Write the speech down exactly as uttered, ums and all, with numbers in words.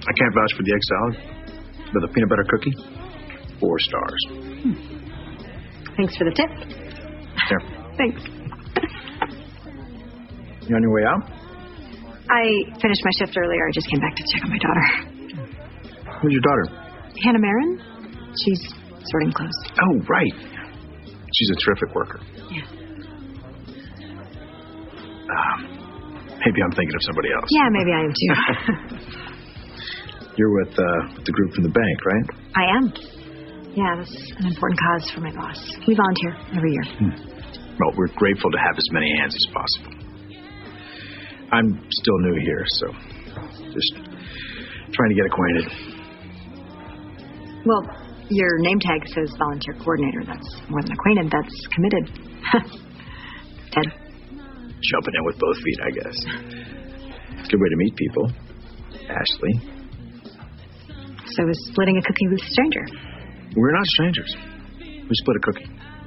I can't vouch for the egg salad, but the peanut butter cookie, four stars. Hmm. Thanks for the tip. Here. Thanks. You on your way out? I finished my shift earlier. I just came back to check on my daughter. Who's your daughter? Hannah Marin. She's sorting clothes. Oh, right. She's a terrific worker. Yeah. Um, maybe I'm thinking of somebody else. Yeah, maybe I am too. You're with uh, the group from the bank, right? I am. Yeah, that's an important cause for my boss. We volunteer every year. Hmm. Well, we're grateful to have as many hands as possible. I'm still new here, so just trying to get acquainted. Well, your name tag says volunteer coordinator. That's more than acquainted. That's committed. Ted? Jumping in with both feet, I guess. It's a good way to meet people. Ashley. So is splitting a cookie with a stranger. We're not strangers. We split a cookie.